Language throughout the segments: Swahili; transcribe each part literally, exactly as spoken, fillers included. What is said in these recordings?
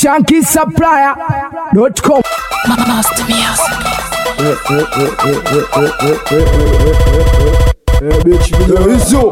Shanky Supplier dot com. Master Music. Bitch, video isso.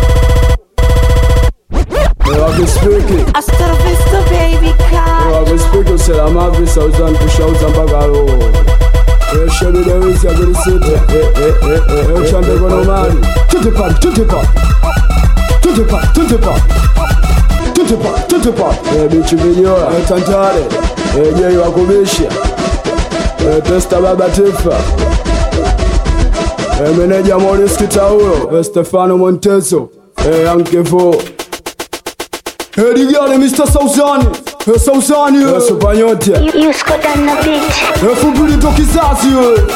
Eu abro speak. Hasta la vista, baby car. Eu abro speak, c'est la ma vie, ça usando puxa usando bagalo. Eu chamo de isso, abro city. Eu chamo de gonomari. Tudo para, tudo para. Tudo para, tudo para. Tudo para, tudo para. É bitch video, é tantare. É yeye wa kubisha. É testa baba tifa. É meneja Morris Kitaulo. É Stefano Monteso. É Ankevo. É Digale mister Sauzani. É Sauzani. É Supanyote. You Scott on the beach. É Fubirito Kizazi.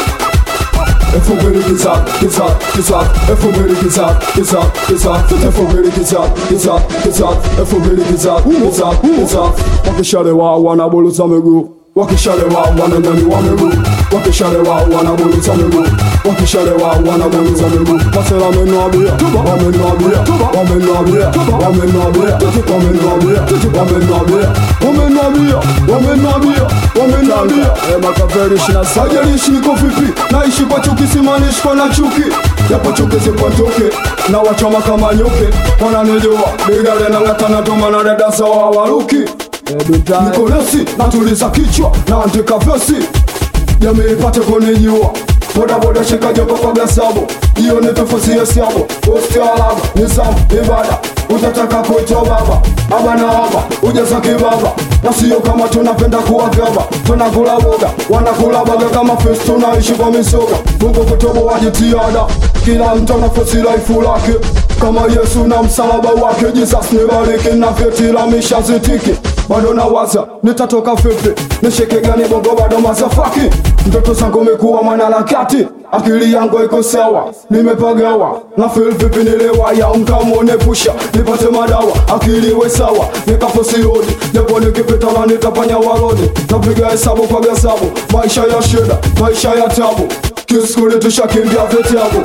É Fubirito Kizazi. Kizazi. Kizazi. É Fubirito Kizazi. Kizazi. Kizazi. É Fubirito Kizazi. Kizazi. Kizazi. É Fubirito Kizazi. Kizazi. Kizazi. Wakishale wa wanabuluza miguu. Wakishale wa wananyani wa miguu. Wakishale wa wanabuluza miguu. Wakishale wa wanabuluza miguu. Masela menwabia. Wamenwabia. Wamenwabia. Wamenwabia. Wamenwabia. Wamenwabia. Wamenwabia. Wamenwabia. Wamenwabia. Eh makaveri shina sajalishi niko vipi. Naishi kwa chuki simanishi kwa na chuki. Yapo chuki zipotoke. Na wachoma kama nyoke. Wananijua. Bigale na ngatana toma na dada sawa waruki. Nikolesi, natuliza kichwa, naandika vesi jamii ipate kunijua. Boda boda shika joko kwa gasabo. Iyo ni tofasi ya siabo. Posti alaba, nizamu, ibada. Utataka kuitwa baba Aba na aba, ujaza kibaba. Na siyo kama tunapenda kuwagaba. Tunakula boga, wanakula baga kama fest. Tunaishi kwa misoga, Mungu kutobo wajitiada. Kila mtu nafasi life lake kama Yesu na msalaba wake. Jesus nibariki na vyetila mishazitiki. Bado na waza, nitatoka vipi. Nishike gani bongo bado mazafaki. Mtoto zangu mekuwa mwanaharakati. Akili yangu iko sawa, nimepagawa. Na feel vipi nilewa ya unkamone pusha. Nipate madawa, akili we sawa. Nikafosi rodi, japo nikipita na nitapanya warodi. Napiga hesabu kwa gasabu, maisha ya shida, maisha ya tabu. Kiskuli tushakimbia vitabu.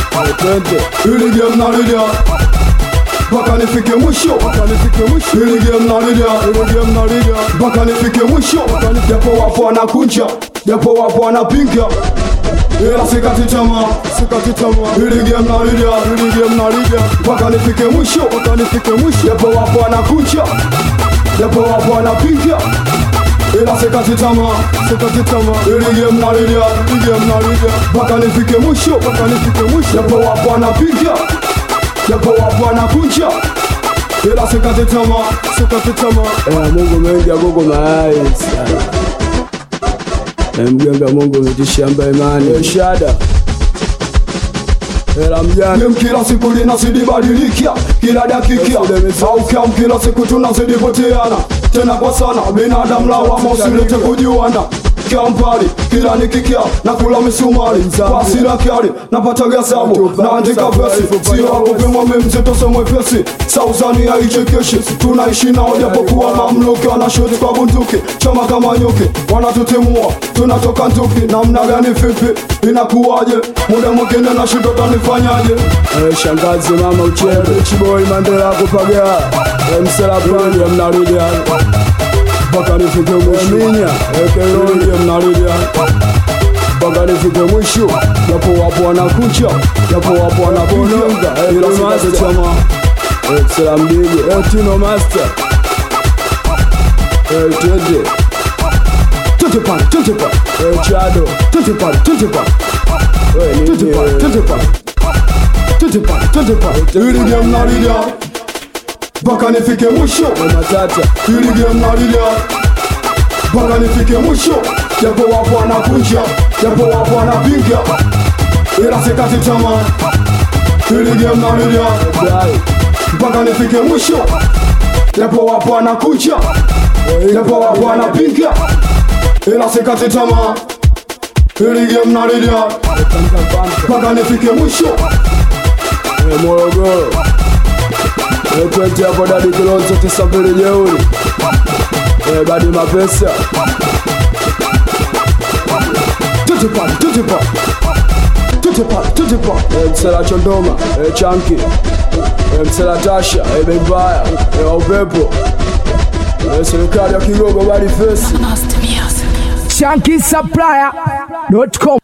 Ili game na lidia Baka nifike mwisho, baka nifike mwisho. Ili game na lidia, ili game na lidia Baka nifike mwisho, japo wapo wanakunja, japo wapo wanapinga. Ila sikati tamaa, sikati tamaa. Ili game na lidia, ili game na lidia Baka nifike mwisho, baka nifike mwisho. Japo wapo wanakunja, japo wapo wanapinga. Ila sikati tamaa, sikati tamaa. Ili game na lidia, ili game na lidia Baka nifike mwisho, baka nifike mwisho. Japo wapo wanapinga, japo wapo wanakunja. Ila sikati tamaa, sikati tamaa. Eh, Mungu mengi ya gogo maais. Eh, mganga Mungu mitishamba imani. Eh, shada. Ela mjani kila siku linazidi badilikia. Kila dakika au kiam kila siku tunazidi poteana. Tena kwa sana binadamu lawa mosilete kujuana. Kampari, kila nikikia, nakula misumari. Kwa sila kiari, napata gasabu, naandika vesi. Sio wakupimwa mimzito semwe pesi. Sauzani ya ichekeshi, tunaishi nao japokuwa mamluki. Wanashuti kwa bunduki, chama kama nyuki. Wanatutimua, tunatoka ntuki. Namna gani vipi, inakuwaje. Muda mwingine na shindo tanifanyaje. Eh, shangazi mama uchere Chiboy Mandela kupaga. Eh, msela pali ya mnarudia Baka nifike mwisho Minya, eke roli ya mnalidia Baka nifike mwisho Yapo wapo wanakucha, yapo wapo wanabononga. Ila sikate chama Eksela mbili, Tino Master. Eh, tete Tutepan, tutepan. Eh, Chado Tutepan, tutepan. Tutepan, tutepan. Tutepan, tutepan. Ili game nalidia Baka nifike mwisho matata. Ili game na lidia Baka nifike mwisho. Japo wapo wanakunja, japo wapo wanapinga. Ila sikati tamaa. Ili game na lidia Baka nifike mwisho. Japo wapo wanakunja, japo wapo wanapinga. Ila sikati tamaa. Ili game na lidia Baka nifike mwisho. Morogoro Eh, twende hapo dadi kilonzo tisambili jeuri. Eh, badi mapesa. Tutupa, tutupa. Tutupa, tutupa. Eh, msela chondoma. Eh, chanki. Eh, msela tasha. Eh, bembaya. Eh, upepo. Eh, serikali ya Kigogo bali fesi. Master Music. Shanky Supplier dot com